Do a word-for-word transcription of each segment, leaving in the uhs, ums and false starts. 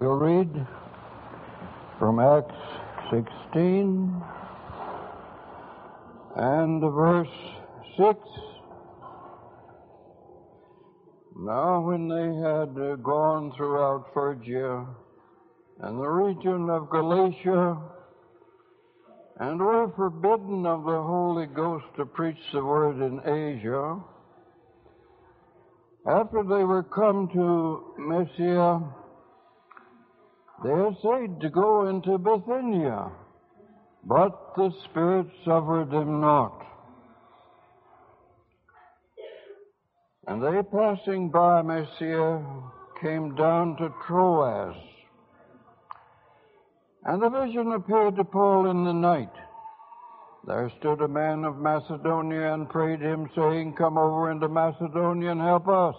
We'll read from Acts sixteen and verse six. Now when they had gone throughout Phrygia and the region of Galatia, and were forbidden of the Holy Ghost to preach the word in Asia, after they were come to Mysia, they essayed to go into Bithynia, but the Spirit suffered them not. And they, passing by Mysia, came down to Troas. And the vision appeared to Paul in the night. There stood a man of Macedonia and prayed him, saying, Come over into Macedonia and help us.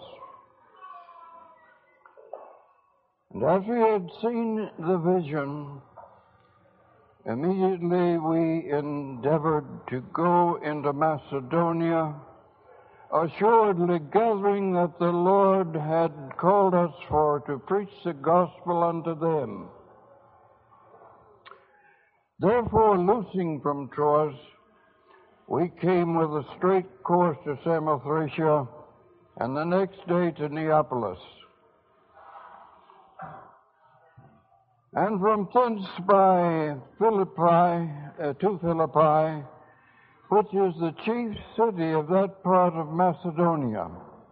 And as we had seen the vision, immediately we endeavored to go into Macedonia, assuredly gathering that the Lord had called us for to preach the gospel unto them. Therefore, loosing from Troas, we came with a straight course to Samothracia, and the next day to Neapolis. And from thence by Philippi uh, to Philippi, which is the chief city of that part of Macedonia,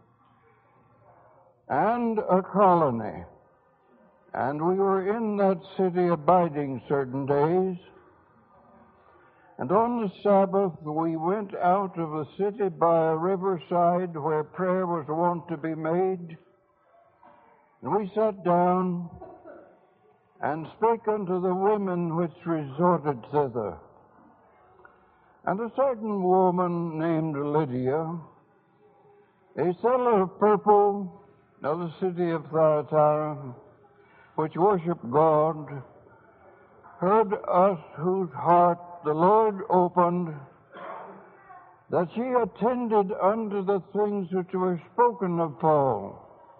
and a colony. And we were in that city abiding certain days. And on the Sabbath we went out of the city by a riverside where prayer was wont to be made. And we sat down and spake unto the women which resorted thither. And a certain woman named Lydia, a seller of purple of the city of Thyatira, which worship God, heard us whose heart the Lord opened, that she attended unto the things which were spoken of Paul.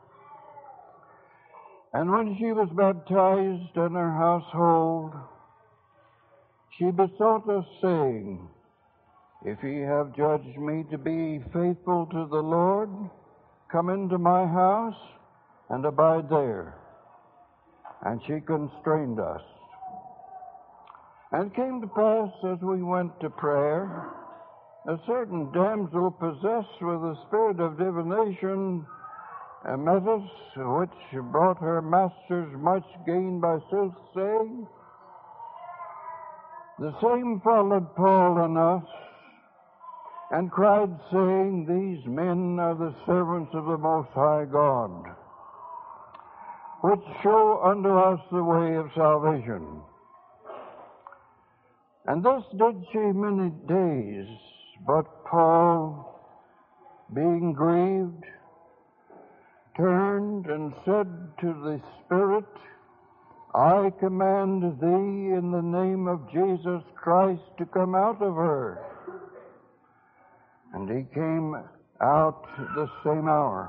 And when she was baptized and her household, she besought us, saying, If ye have judged me to be faithful to the Lord, come into my house and abide there. And she constrained us. And it came to pass, as we went to prayer, a certain damsel possessed with the spirit of divination met us, which brought her masters much gain by soothsaying. The same followed Paul and us, and cried, saying, These men are the servants of the Most High God, which show unto us the way of salvation. And this did she many days, but Paul, being grieved, turned and said to the Spirit, I command thee in the name of Jesus Christ to come out of her. And he came out the same hour.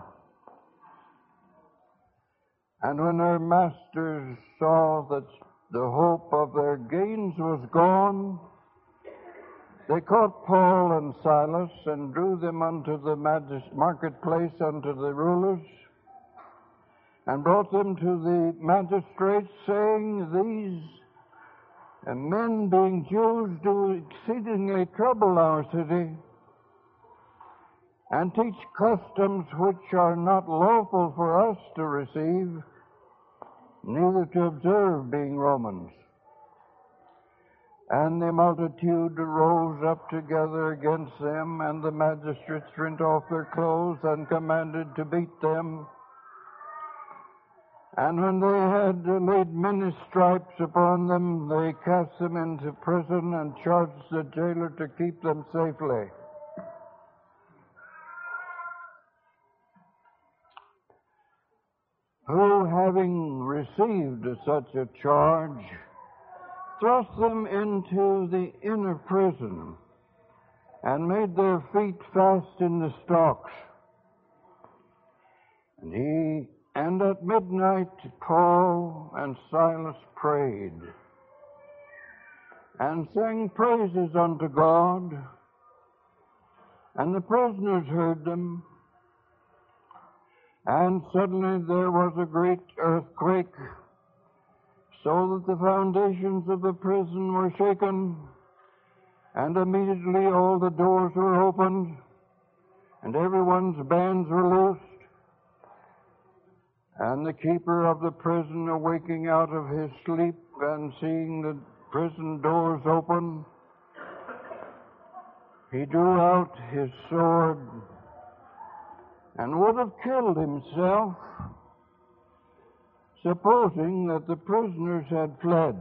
And when her masters saw that the hope of their gains was gone, they caught Paul and Silas and drew them unto the marketplace unto the rulers, and brought them to the magistrates, saying, These men, being Jews, do exceedingly trouble our city, and teach customs which are not lawful for us to receive, neither to observe, being Romans. And the multitude rose up together against them, and the magistrates rent off their clothes and commanded to beat them. And when they had laid many stripes upon them, they cast them into prison and charged the jailer to keep them safely. Who, having received such a charge, thrust them into the inner prison, and made their feet fast in the stocks. And he And at midnight Paul and Silas prayed and sang praises unto God, and the prisoners heard them. And suddenly there was a great earthquake, so that the foundations of the prison were shaken, and immediately all the doors were opened, and everyone's bands were loosed. And the keeper of the prison, awaking out of his sleep and seeing the prison doors open, he drew out his sword and would have killed himself, supposing that the prisoners had fled.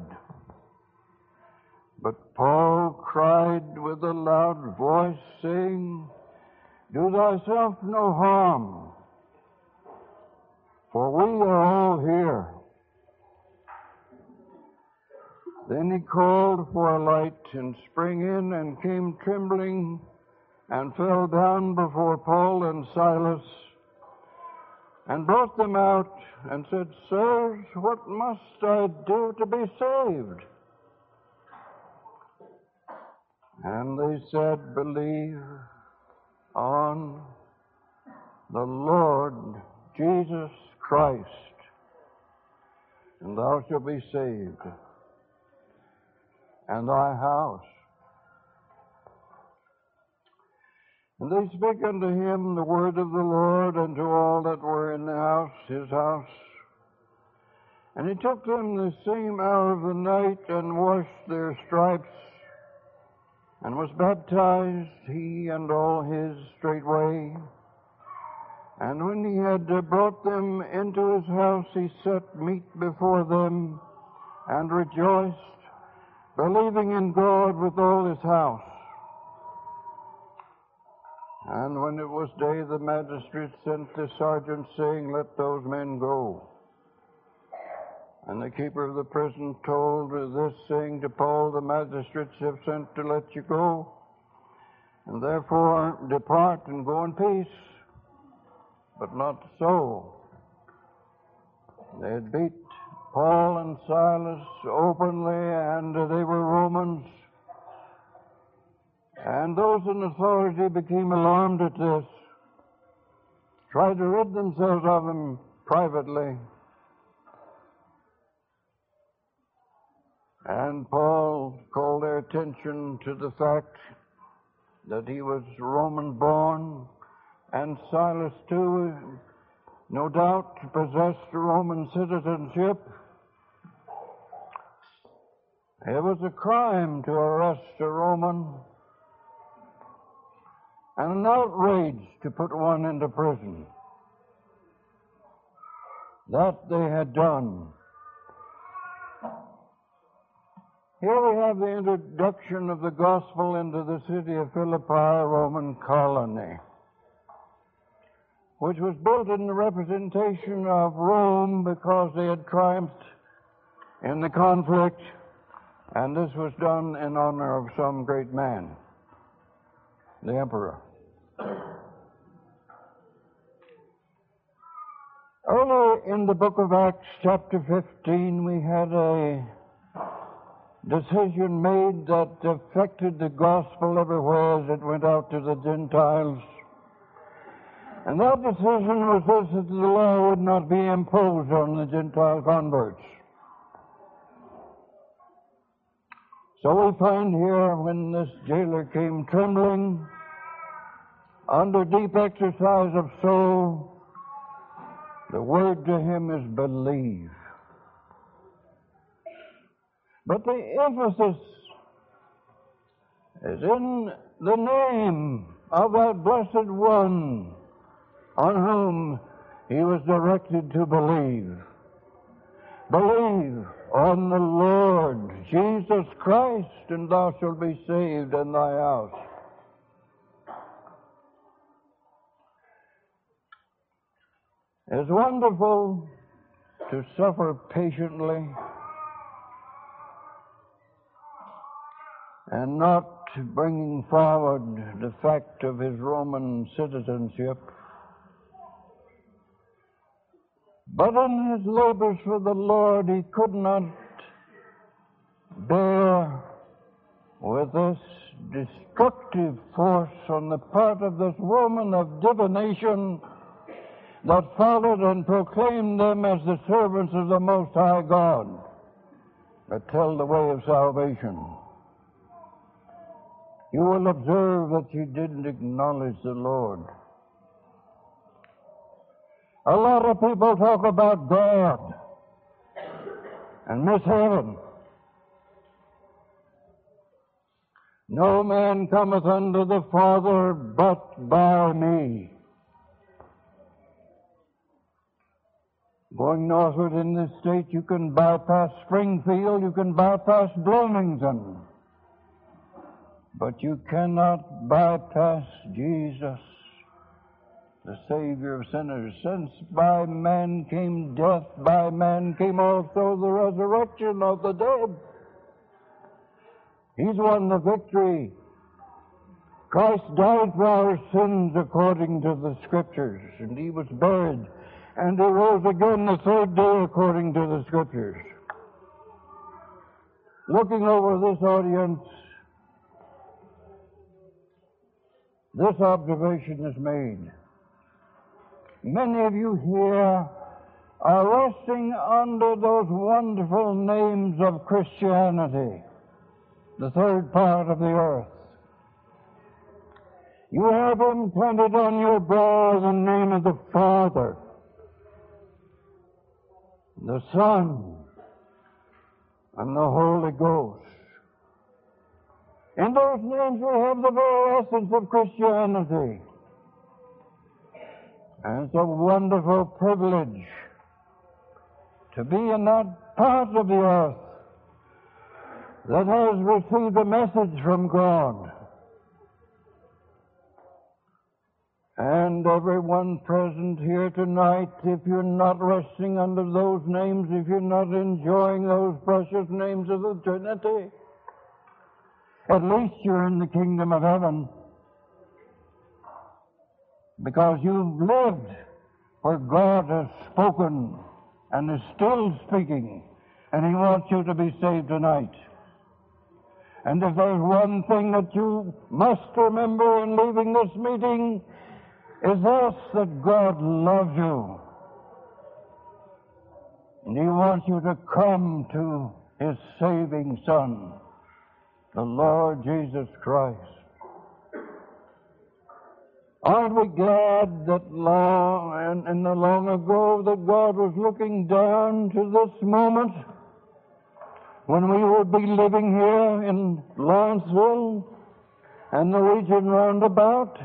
But Paul cried with a loud voice, saying, Do thyself no harm, for we are all here. Then he called for a light, and sprang in, and came trembling, and fell down before Paul and Silas, and brought them out, and said, Sirs, what must I do to be saved? And they said, Believe on the Lord Jesus Christ, and thou shalt be saved, and thy house. And they spake unto him the word of the Lord, and to all that were in the house, his house. And he took them the same hour of the night, and washed their stripes, and was baptized, he and all his straightway. And when he had brought them into his house, he set meat before them, and rejoiced, believing in God with all his house. And when it was day, the magistrate sent the sergeant, saying, Let those men go. And the keeper of the prison told this, saying to Paul, The magistrates have sent to let you go, and therefore depart and go in peace. But not so. They had beat Paul and Silas openly, and they were Romans. And those in authority became alarmed at this, tried to rid themselves of him privately. And Paul called their attention to the fact that he was Roman-born, and Silas, too, no doubt possessed Roman citizenship. It was a crime to arrest a Roman, and an outrage to put one into prison. That they had done. Here we have the introduction of the gospel into the city of Philippi, a Roman colony, which was built in the representation of Rome because they had triumphed in the conflict, and this was done in honor of some great man, the emperor. Earlier in the book of Acts, chapter fifteen, we had a decision made that affected the gospel everywhere as it went out to the Gentiles. And that decision was this, that the law would not be imposed on the Gentile converts. So we find here, when this jailer came trembling, under deep exercise of soul, the word to him is believe. But the emphasis is in the name of that blessed one on whom he was directed to believe. Believe on the Lord Jesus Christ, and thou shalt be saved in thy house. It's wonderful to suffer patiently and not bringing forward the fact of his Roman citizenship. But in his labors for the Lord, he could not bear with this destructive force on the part of this woman of divination that followed and proclaimed them as the servants of the Most High God that tell the way of salvation. You will observe that she didn't acknowledge the Lord. A lot of people talk about God and miss heaven. No man cometh unto the Father but by me. Going northward in this state, you can bypass Springfield, you can bypass Bloomington, but you cannot bypass Jesus, the Savior of sinners. Since by man came death, by man came also the resurrection of the dead. He's won the victory. Christ died for our sins according to the Scriptures, and he was buried, and he rose again the third day according to the Scriptures. Looking over this audience, this observation is made. Many of you here are resting under those wonderful names of Christianity, the third part of the earth. You have imprinted on your brow the name of the Father, the Son, and the Holy Ghost. In those names we have the very essence of Christianity. And it's a wonderful privilege to be in that part of the earth that has received a message from God. And everyone present here tonight, if you're not resting under those names, if you're not enjoying those precious names of the Trinity, at least you're in the kingdom of heaven, because you've lived where God has spoken and is still speaking, and he wants you to be saved tonight. And if there's one thing that you must remember in leaving this meeting, is this, that God loves you. And he wants you to come to his saving Son, the Lord Jesus Christ. Aren't we glad that long and in the long ago that God was looking down to this moment when we would be living here in Lawrenceville and the region round about?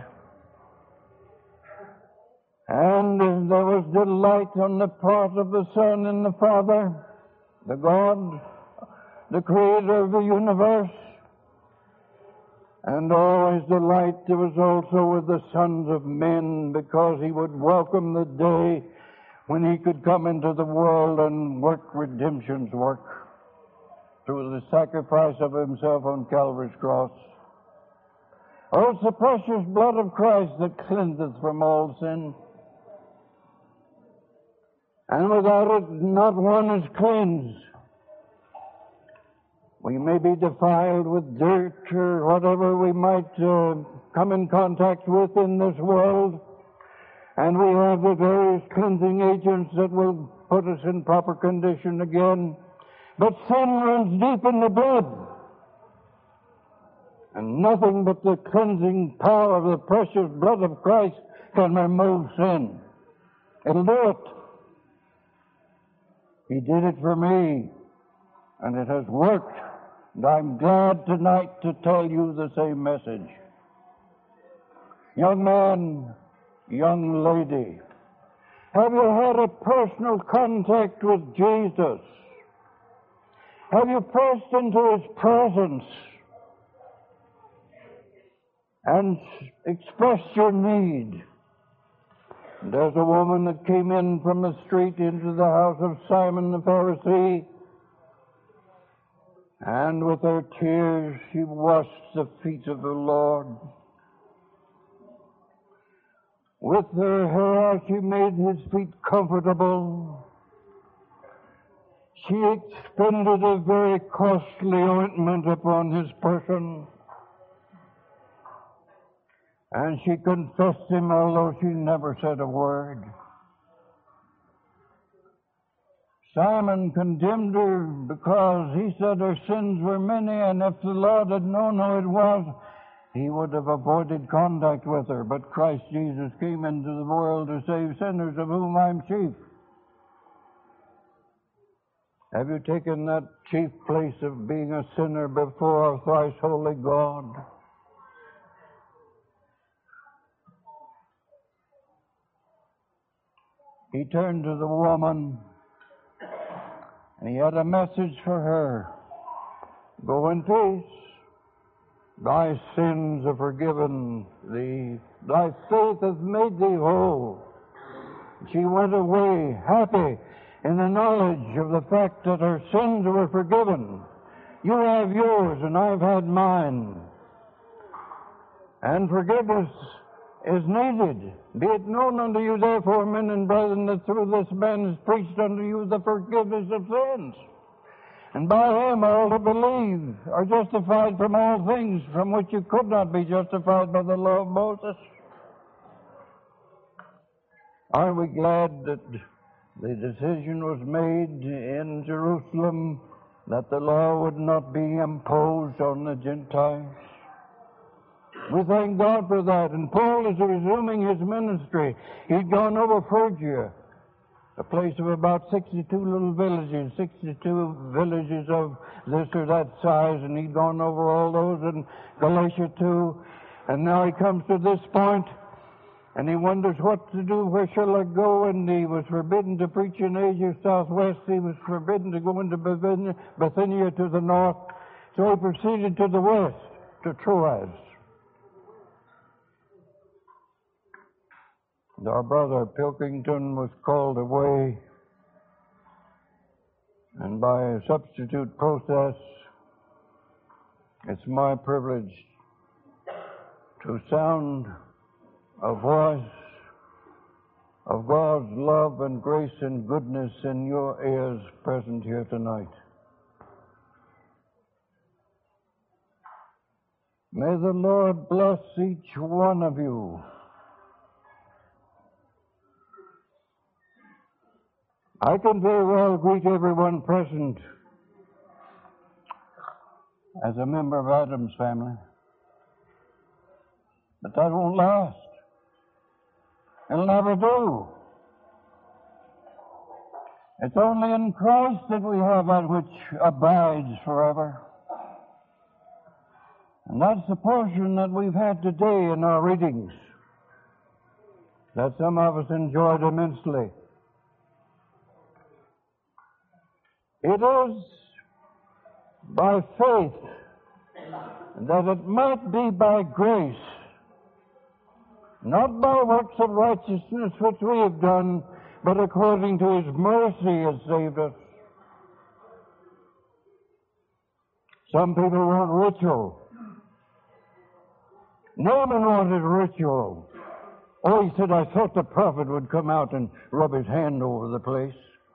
And there was delight on the part of the Son and the Father, the God, the Creator of the universe. And always delight there was also with the sons of men, because he would welcome the day when he could come into the world and work redemption's work through the sacrifice of himself on Calvary's cross. Oh, it's the precious blood of Christ that cleanseth from all sin. And without it, not one is cleansed. We may be defiled with dirt or whatever we might uh, come in contact with in this world, and we have the various cleansing agents that will put us in proper condition again. But sin runs deep in the blood, and nothing but the cleansing power of the precious blood of Christ can remove sin. It'll do it. He did it for me, and it has worked. And I'm glad tonight to tell you the same message. Young man, young lady, have you had a personal contact with Jesus? Have you pressed into his presence and expressed your need? And there's a woman that came in from the street into the house of Simon the Pharisee, and with her tears she washed the feet of the Lord. With her hair she made his feet comfortable. She expended a very costly ointment upon his person. And she confessed him, although she never said a word. Simon condemned her because he said her sins were many, and if the Lord had known who it was, he would have avoided contact with her. But Christ Jesus came into the world to save sinners, of whom I'm chief. Have you taken that chief place of being a sinner before a thrice holy God? He turned to the woman, and he had a message for her. Go in peace. Thy sins are forgiven thee. Thy faith hath made thee whole. She went away happy in the knowledge of the fact that her sins were forgiven. You have yours, and I've had mine. And forgiveness is needed. Be it known unto you, therefore, men and brethren, that through this man is preached unto you the forgiveness of sins. And by him all who believe are justified from all things from which you could not be justified by the law of Moses. Are we glad that the decision was made in Jerusalem that the law would not be imposed on the Gentiles? We thank God for that. And Paul is resuming his ministry. He'd gone over Phrygia, a place of about sixty-two little villages, sixty-two villages of this or that size, and he'd gone over all those in Galatia too. And now he comes to this point, and he wonders what to do, where shall I go? And he was forbidden to preach in Asia Southwest. He was forbidden to go into Bithynia, Bithynia to the north. So he proceeded to the west, to Troas. Our brother Pilkington was called away, and by a substitute process, it's my privilege to sound a voice of God's love and grace and goodness in your ears present here tonight. May the Lord bless each one of you. I can very well greet everyone present as a member of Adam's family, but that won't last. It'll never do. It's only in Christ that we have that which abides forever. And that's the portion that we've had today in our readings, that some of us enjoyed immensely. It is by faith that it might be by grace, not by works of righteousness which we have done, but according to his mercy has saved us. Some people want ritual. Naaman wanted ritual. Oh, he said, I thought the prophet would come out and rub his hand over the place.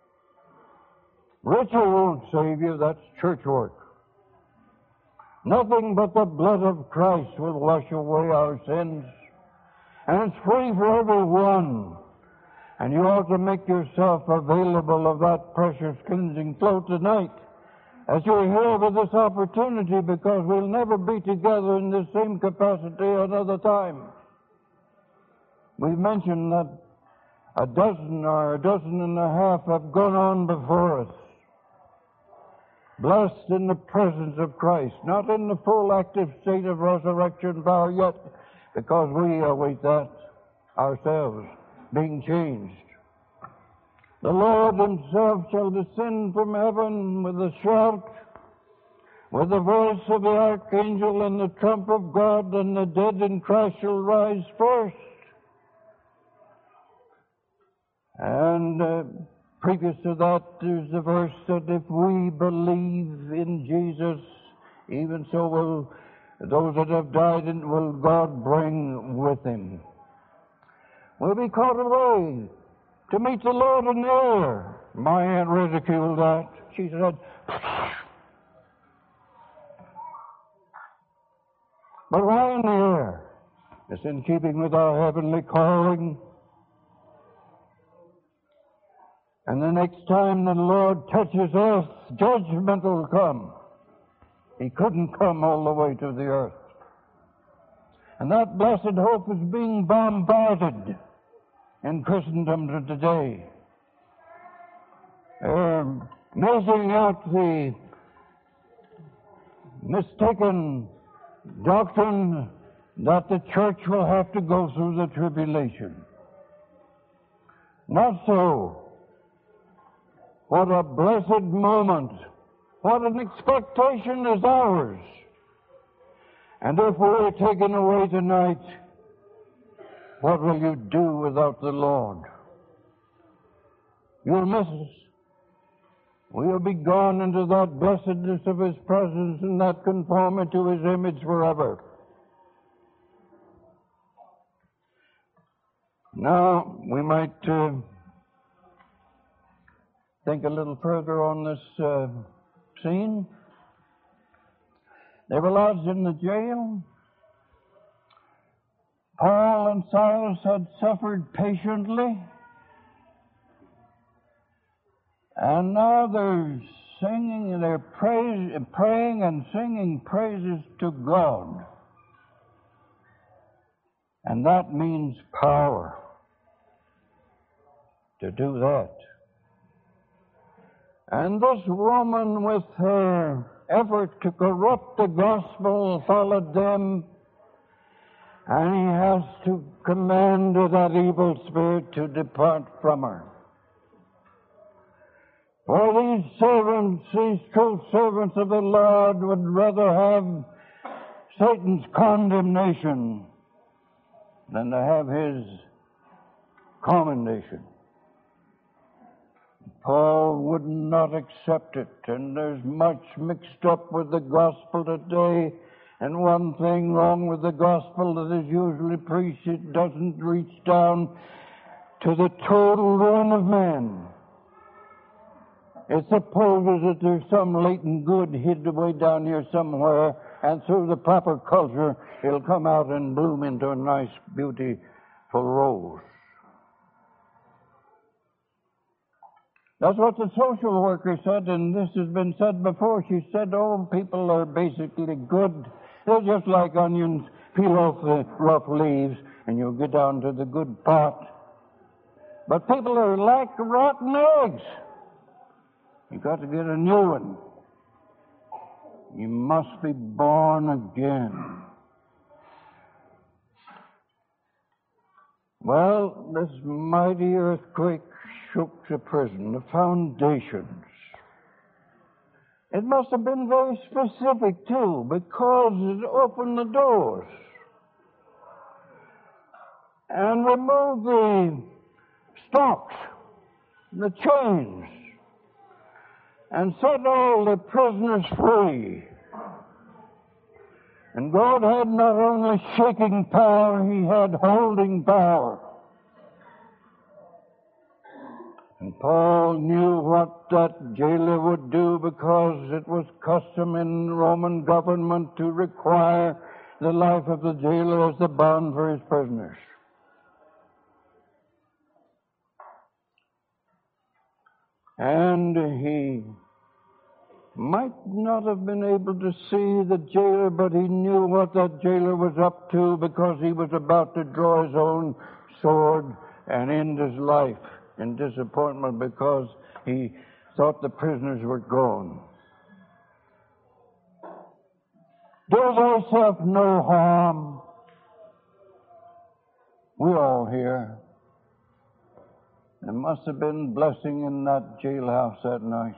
Ritual won't save you. That's church work. Nothing but the blood of Christ will wash away our sins. And it's free for everyone. And you ought to make yourself available of that precious cleansing flow tonight as you're here with this opportunity, because we'll never be together in the same capacity another time. We've mentioned that a dozen or a dozen and a half have gone on before us, blessed in the presence of Christ, not in the full active state of resurrection power yet, because we await that ourselves being changed. The Lord himself shall descend from heaven with a shout, with the voice of the archangel and the trump of God, and the dead in Christ shall rise first. And uh, previous to that, there's the verse that if we believe in Jesus, even so will those that have died and will God bring with him. We'll be caught away to meet the Lord in the air. My aunt ridiculed that. She said, but why in the air? It's in keeping with our heavenly calling. And the next time the Lord touches earth, judgment will come. He couldn't come all the way to the earth. And that blessed hope is being bombarded in Christendom today. They're measuring out the mistaken doctrine that the church will have to go through the tribulation. Not so. What a blessed moment. What an expectation is ours. And if we're taken away tonight, what will you do without the Lord? You'll miss us. We'll be gone into that blessedness of His presence and that conformity to His image forever. Now, we might uh, think a little further on this uh, scene. They were lodged in the jail. Paul and Silas had suffered patiently. And now they're singing, they're praise, praying and singing praises to God. And that means power to do that. And this woman, with her effort to corrupt the gospel, followed them, and he has to command that evil spirit to depart from her. For these servants, these true servants of the Lord, would rather have Satan's condemnation than to have his commendation. Paul would not accept it, and there's much mixed up with the gospel today. And one thing wrong with the gospel that is usually preached, it doesn't reach down to the total ruin of man. It supposes that there's some latent good hid away down here somewhere, and through the proper culture, it'll come out and bloom into a nice, beautiful rose. That's what the social worker said, and this has been said before. She said, oh, people are basically good. They're just like onions. Peel off the rough leaves, and you'll get down to the good part. But people are like rotten eggs. You've got to get a new one. You must be born again. Well, this mighty earthquake shook the prison, the foundations. It must have been very specific, too, because it opened the doors and removed the stocks, the chains, and set all the prisoners free. And God had not only shaking power, He had holding power. And Paul knew what that jailer would do, because it was custom in Roman government to require the life of the jailer as the bond for his prisoners. And he might not have been able to see the jailer, but he knew what that jailer was up to, because he was about to draw his own sword and end his life in disappointment, because he thought the prisoners were gone. Do thyself no harm. We're all here. There must have been blessing in that jailhouse that night.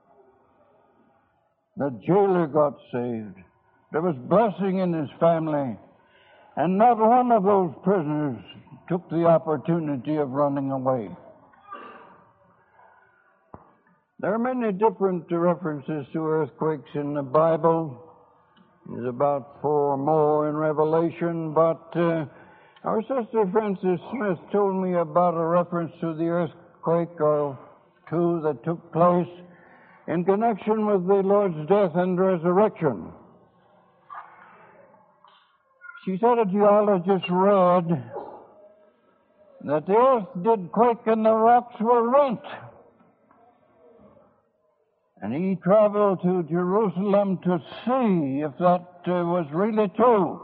The jailer got saved. There was blessing in his family. And not one of those prisoners took the opportunity of running away. There are many different references to earthquakes in the Bible. There's about four more in Revelation, but uh, Our sister Frances Smith told me about a reference to the earthquake or two that took place in connection with the Lord's death and resurrection. She said a geologist read that the earth did quake and the rocks were rent. And he traveled to Jerusalem to see if that uh, was really true.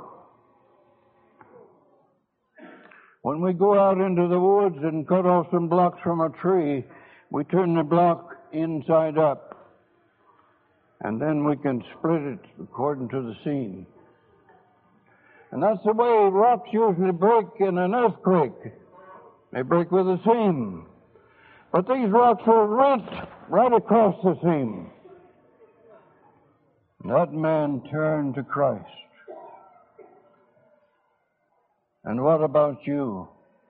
When we go out into the woods and cut off some blocks from a tree, we turn the block inside up. And then we can split it according to the seam. And that's the way rocks usually break in an earthquake. They break with a seam. But these rocks were rent right across the seam. That man turned to Christ. And what about you?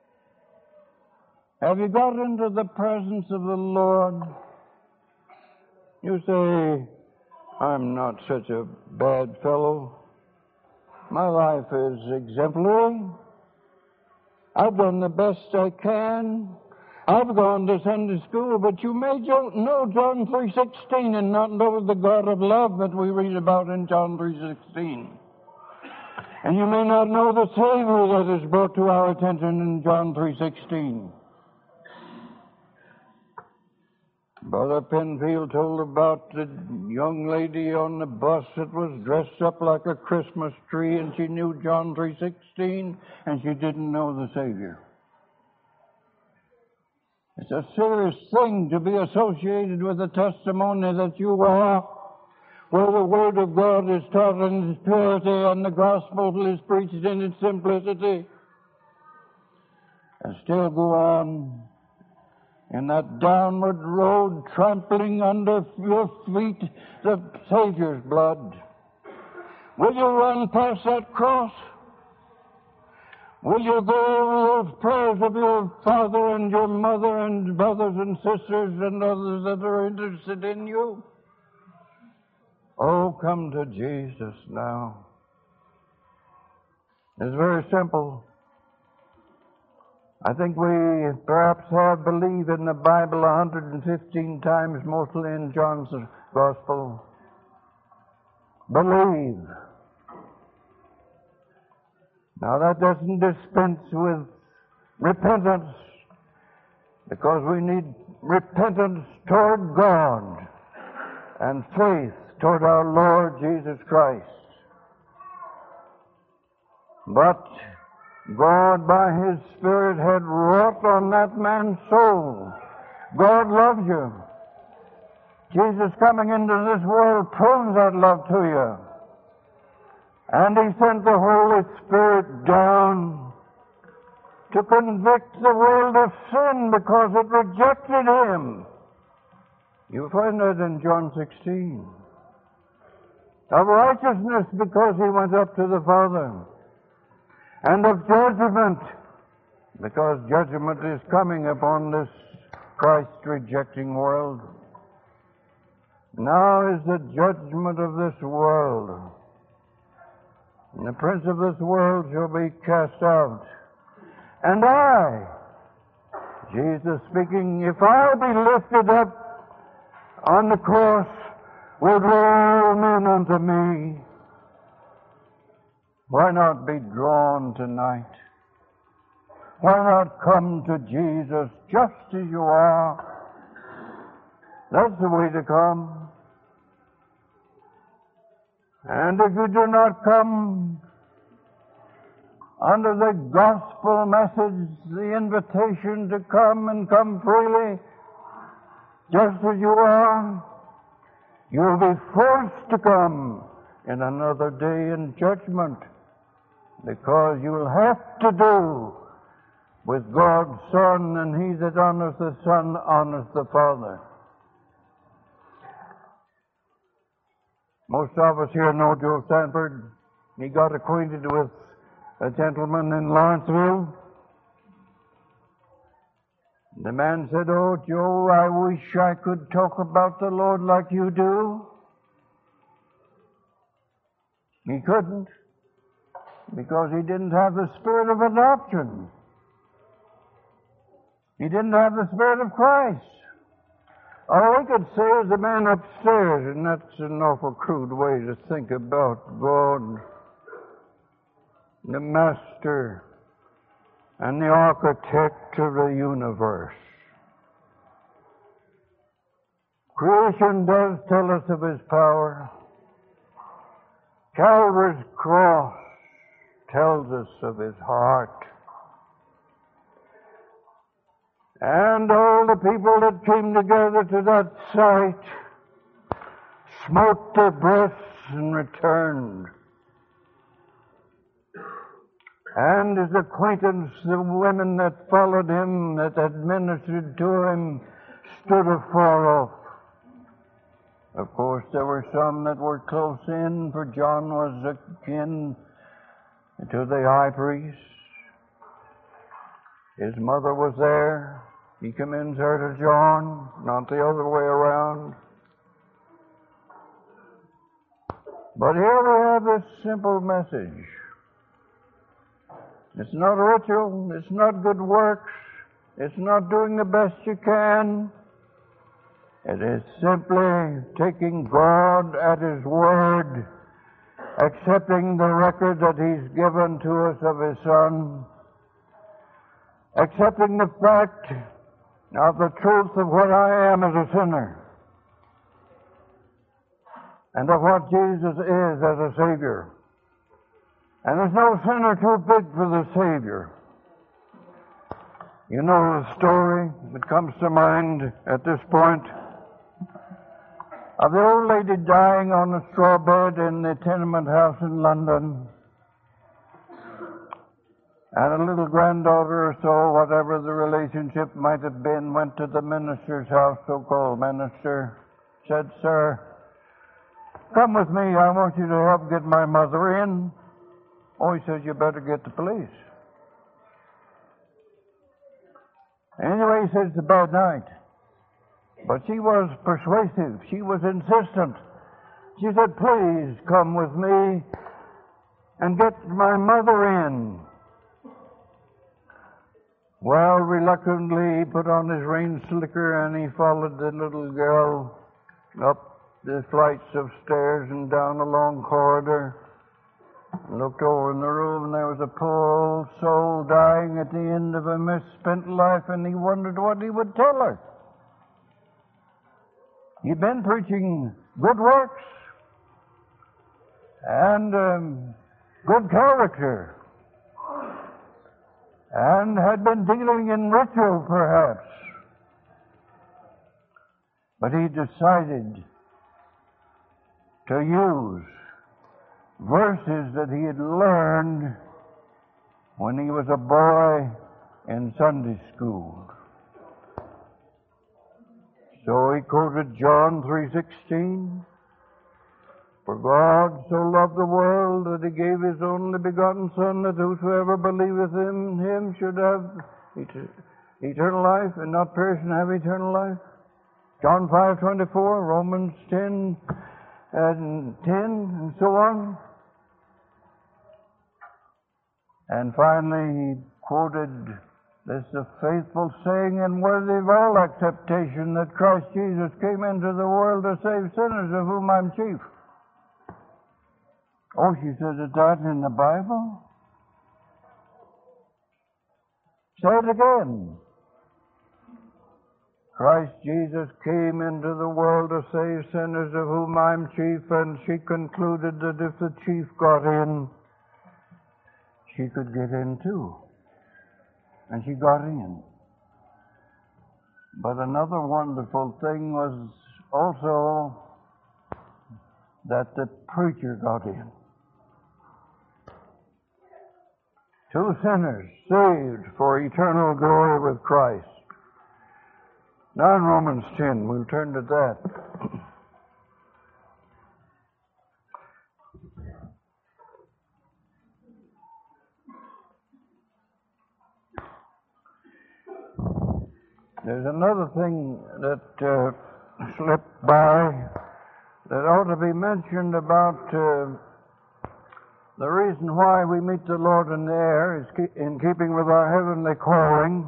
Have you got into the presence of the Lord? You say, I'm not such a bad fellow. My life is exemplary. I've done the best I can. I've gone to Sunday school, but you may know John three sixteen and not know the God of love that we read about in John three sixteen. And you may not know the Savior that is brought to our attention in John three sixteen. Brother Penfield told about the young lady on the bus that was dressed up like a Christmas tree, and she knew John three sixteen, and she didn't know the Savior. It's a serious thing to be associated with the testimony that you are, where the Word of God is taught in its purity and the gospel is preached in its simplicity, and still go on in that downward road, trampling under your feet the Savior's blood. Will you run past that cross? Will you go with prayers of your father and your mother and brothers and sisters and others that are interested in you? Oh, come to Jesus now. It's very simple. I think we perhaps have believed in the Bible one hundred fifteen times, mostly in John's Gospel. Believe. Now that doesn't dispense with repentance, because we need repentance toward God and faith toward our Lord Jesus Christ. But God, by His Spirit, had wrought on that man's soul. God loves you. Jesus coming into this world proves that love to you. And He sent the Holy Spirit down to convict the world of sin because it rejected Him. You find that in John sixteen. Of righteousness because He went up to the Father. And of judgment, because judgment is coming upon this Christ-rejecting world. Now is the judgment of this world. And the prince of this world shall be cast out. And I, Jesus speaking, if I be lifted up on the cross, will draw all men unto me. Why not be drawn tonight? Why not come to Jesus just as you are? That's the way to come. And if you do not come under the gospel message, the invitation to come and come freely, just as you are, you'll be forced to come in another day in judgment. Because you'll have to do with God's Son, and he that honors the Son honors the Father. Most of us here know Joe Sanford. He got acquainted with a gentleman in Lawrenceville. The man said, "Oh, Joe, I wish I could talk about the Lord like you do." He couldn't. because he didn't have the spirit of adoption. He didn't have the spirit of Christ. All we could say is the man upstairs, and that's an awful crude way to think about God, the master and the architect of the universe. Creation does tell us of his power. Calvary's cross tells us of his heart. And all the people that came together to that sight smote their breasts and returned. And his acquaintance, the women that followed him, that administered to him, stood afar off. Of course, there were some that were close in, for John was akin to the high priest. His mother was there. He commends her to John, not the other way around. But here we have this simple message. It's not a ritual. It's not good works. It's not doing the best you can. It is simply taking God at His word, accepting the record that He's given to us of His Son, accepting the fact of the truth of what I am as a sinner, and of what Jesus is as a Savior. And there's no sinner too big for the Savior. You know the story that comes to mind at this point of the old lady dying on a straw bed in the tenement house in London, and a little granddaughter or so, whatever the relationship might have been, went to the minister's house, so-called minister, said, "Sir, come with me, I want you to help get my mother in." Oh, he says, "You better get the police." Anyway, he says, "It's a bad night." But she was persuasive. She was insistent. She said, "Please come with me and get my mother in." Well, reluctantly, he put on his rain slicker and he followed the little girl up the flights of stairs and down a long corridor. Looked over in the room, and there was a poor old soul dying at the end of a misspent life, and he wondered what he would tell her. He'd been preaching good works and um, good character, and had been dealing in ritual, perhaps. But he decided to use verses that he had learned when he was a boy in Sunday school. So he quoted John three sixteen, "For God so loved the world that He gave His only begotten Son, that whosoever believeth in Him should have eternal life, and not perish and have eternal life." John five twenty-four, Romans ten and ten, and so on. And finally, he quoted this, "a faithful saying and worthy of all acceptation, that Christ Jesus came into the world to save sinners, of whom I'm chief." Oh, she says, "Is that in the Bible?" Say it again. Christ Jesus came into the world to save sinners, of whom I'm chief. And she concluded that if the chief got in, she could get in too. And she got in. But another wonderful thing was also that the preacher got in. Two sinners saved for eternal glory with Christ. Now in Romans ten, we'll turn to that. There's another thing that uh, slipped by that ought to be mentioned about uh, The reason why we meet the Lord in the air is ke- in keeping with our heavenly calling.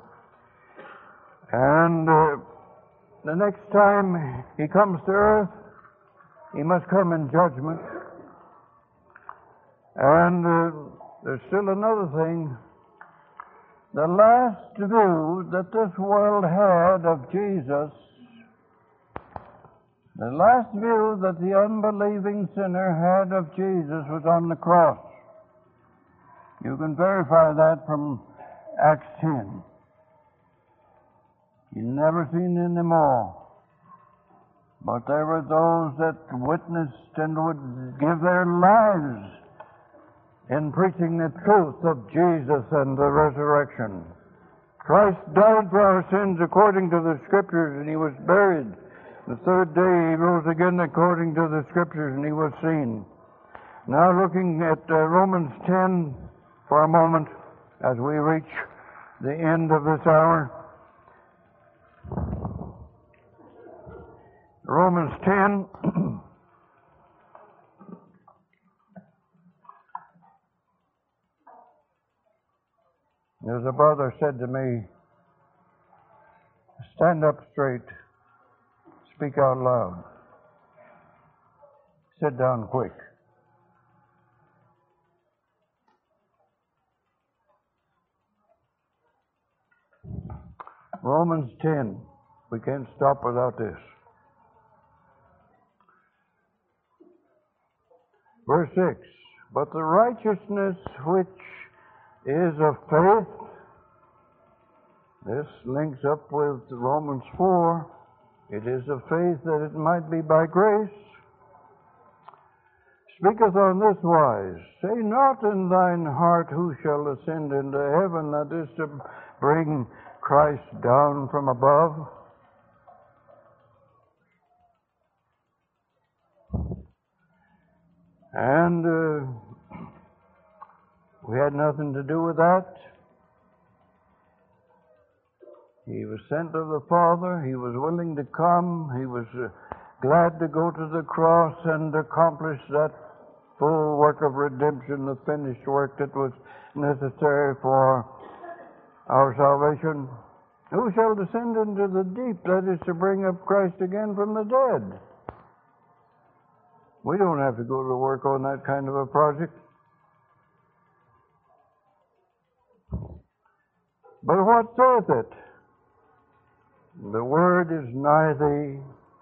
And uh, the next time He comes to earth, He must come in judgment. And uh, there's still another thing. The last view that this world had of Jesus, the last view that the unbelieving sinner had of Jesus was on the cross. You can verify that from Acts ten. You've never seen any more. But there were those that witnessed and would give their lives in preaching the truth of Jesus and the resurrection. Christ died for our sins according to the Scriptures, and He was buried. The third day He rose again according to the Scriptures, and He was seen. Now looking at uh, Romans ten for a moment as we reach the end of this hour. Romans ten. There's a brother said to me, stand up straight, speak out loud, sit down quick. Romans ten. We can't stop without this. Verse six. But the righteousness which is of faith, this links up with Romans four. It is of faith that it might be by grace. Speaketh on this wise, say not in thine heart who shall ascend into heaven, that is to bring Christ down from above. And uh, we had nothing to do with that. He was sent of the Father. He was willing to come. He was uh, glad to go to the cross and accomplish that full work of redemption, the finished work that was necessary for our salvation. Who shall descend into the deep? That is to bring up Christ again from the dead. We don't have to go to work on that kind of a project. But what saith it? The word is nigh thee.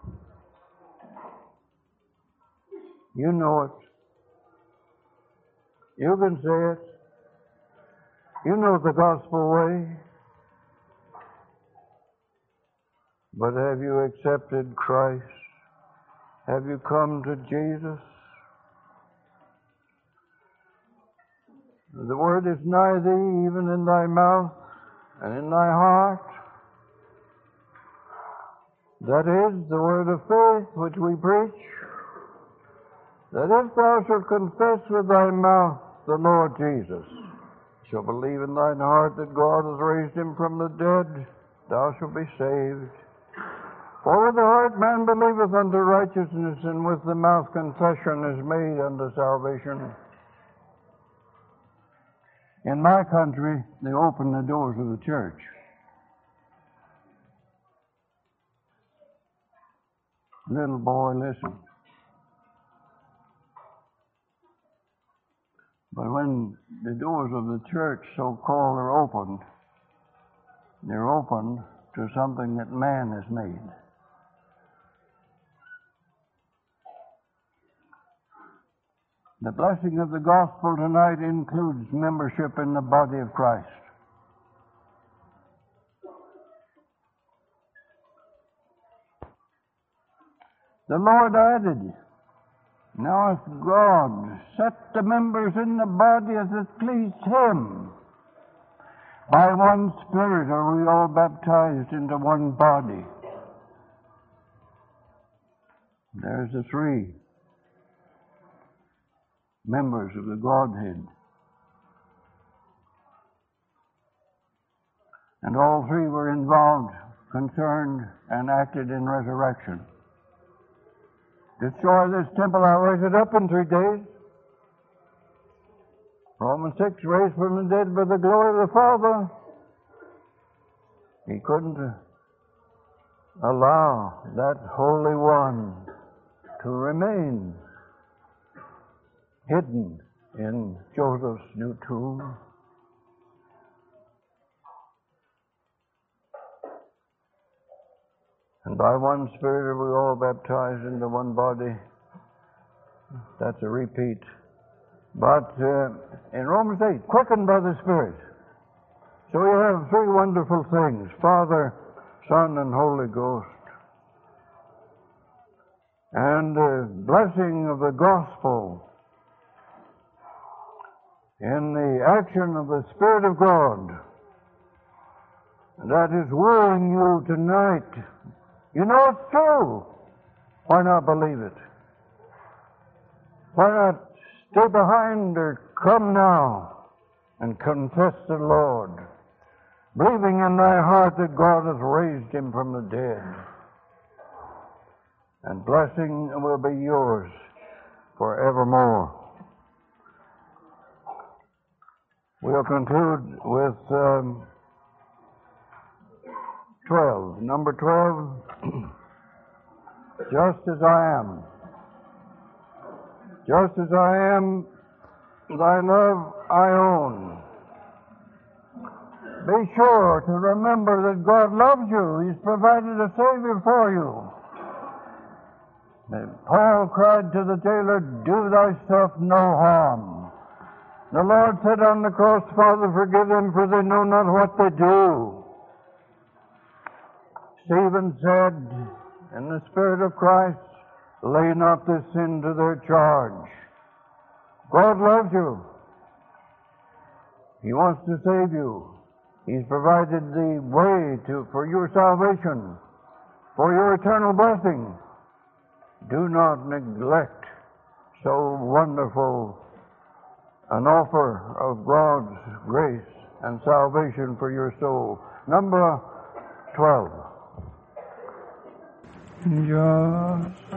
You know it. You can say it. You know the gospel way. But have you accepted Christ? Have you come to Jesus? The word is nigh thee, even in thy mouth and in thy heart. That is the word of faith which we preach, that if thou shalt confess with thy mouth the Lord Jesus, shalt believe in thine heart that God has raised him from the dead, thou shalt be saved. For with the heart man believeth unto righteousness, and with the mouth confession is made unto salvation. In my country, they open the doors of the church. Little boy, listen. But when the doors of the church, so-called, are opened, they're opened to something that man has made. The blessing of the gospel tonight includes membership in the body of Christ. The Lord added, now if God set the members in the body as it pleased him, by one Spirit are we all baptized into one body. There's the three members of the Godhead. And all three were involved, concerned, and acted in resurrection. Destroy this temple, I'll raise it up in three days. Romans six, raised from the dead by the glory of the Father. He couldn't allow that Holy One to remain hidden in Joseph's new tomb. And by one Spirit are we all baptized into one body. That's a repeat. But uh, in Romans eight, quickened by the Spirit. So we have three wonderful things: Father, Son, and Holy Ghost. And the blessing of the gospel in the action of the Spirit of God that is wooing you tonight. You know it's true. Why not believe it? Why not stay behind or come now and confess the Lord, believing in thy heart that God hath raised him from the dead? And blessing will be yours forevermore. We'll conclude with um, twelve. Number twelve, just as I am. Just as I am, thy love I own. Be sure to remember that God loves you. He's provided a Savior for you. And Paul cried to the jailer, do thyself no harm. The Lord said on the cross, Father, forgive them, for they know not what they do. Stephen said, in the Spirit of Christ, lay not this sin to their charge. God loves you. He wants to save you. He's provided the way to for your salvation, for your eternal blessing. Do not neglect so wonderful an offer of God's grace and salvation for your soul. Number twelve. Just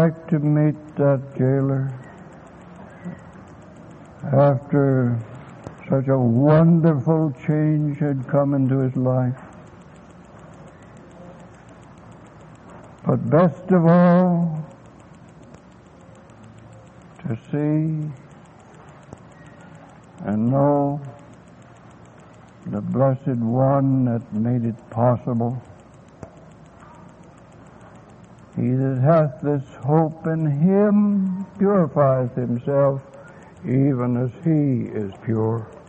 back to meet that jailer after such a wonderful change had come into his life. But best of all, to see and know the Blessed One that made it possible. He that hath this hope in him purifieth himself, even as he is pure.